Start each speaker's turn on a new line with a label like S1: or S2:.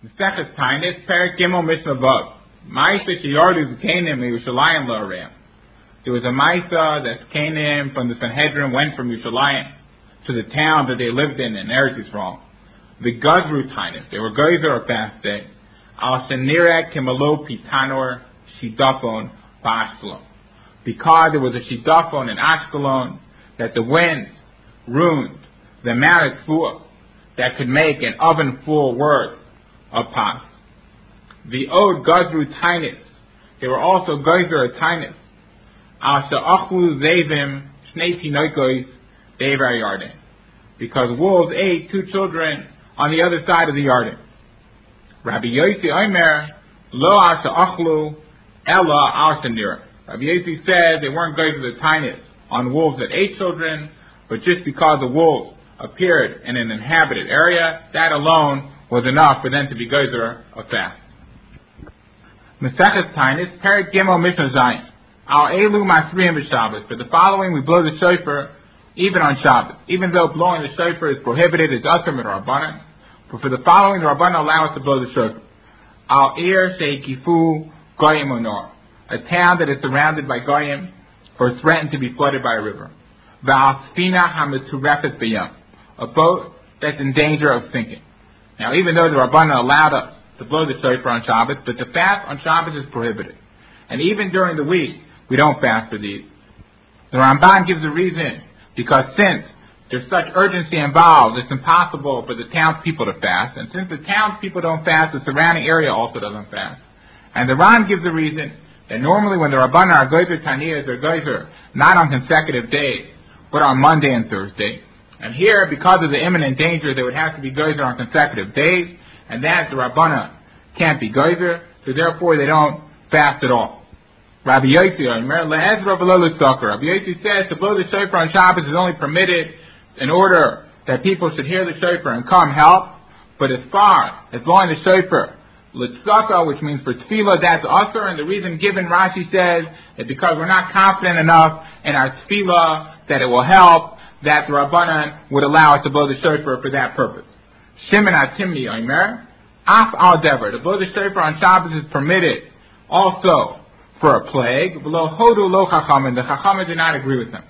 S1: Mesechus Tainis, Perik Gimel Mishnah Vav. Ma'isa Sheyardu Zekanim Yerushalayim La'areim. There was a Ma'isa that Zekanim from the Sanhedrin went from Yerushalayim to the town that they lived in Eretz Yisrael. The Gazru Tainis, they were Geyser of fast day. Al Shenirek Kimalo Pitanor Shidafon Ba'ashkelon. Because there was a Shidafon in Ashkelon that the wind ruined the amount of tzvuah that could make an oven full worth of pas. The Od Gazru Tainis, they were also Geyser of Tainis. Al Sha'achlu Zevim Shnei Tinoikos Devar Yarden. Because wolves ate two children on the other side of the Yarden. Rabbi Yossi Omer Lo Al Sha'achlu Ella Al Shanira. Rabbi Yossi said they weren't Geyser of Tainis on wolves that ate children, but just because the wolves appeared in an inhabited area, that alone was enough for them to be geyser of fast. Mesechus Tainis, Perik Gimel Mishnah Zayin. Al Elu Masriyim B'Shabbos. For the following, we blow the shofar even on Shabbos. Even though blowing the shofar is prohibited, it's usher mit Rabbanan. But for the following, the Rabbanan allow us to blow the shofar. Al Ir Sheikifu Goyim Onor. A town that is surrounded by Goyim or threatened to be flooded by a river. V'al Sfina HaMeturefet B'Yam. A boat that's in danger of sinking. Now, even though the Rabbanan allowed us to blow the shofar on Shabbos, but to fast on Shabbos is prohibited. And even during the week, we don't fast for these. The Ramban gives a reason, because since there's such urgency involved, it's impossible for the townspeople to fast. And since the townspeople don't fast, the surrounding area also doesn't fast. And the Ran gives a reason that normally when the Rabbanan are geyser taniyas, they're geyser not on consecutive days, but on Monday and Thursday. And here, because of the imminent danger, they would have to be geyser on consecutive days, and that the Rabbanan can't be geyser, so therefore they don't fast at all. Rabbi Yossi says to blow the shofar on Shabbos is only permitted in order that people should hear the shofar and come help, but as far as blowing the shofar Litzaka, which means for tefillah, that's usher, and the reason given, Rashi says, is because we're not confident enough in our tefillah that it will help, that the Rabbanan would allow us to blow the shofar for that purpose. Shimon HaTimni Omer, Af Al Dever, to blow the shofar on Shabbos is permitted also for a plague. Below Hodu Lo Chachamim, the Chachamim do not agree with them.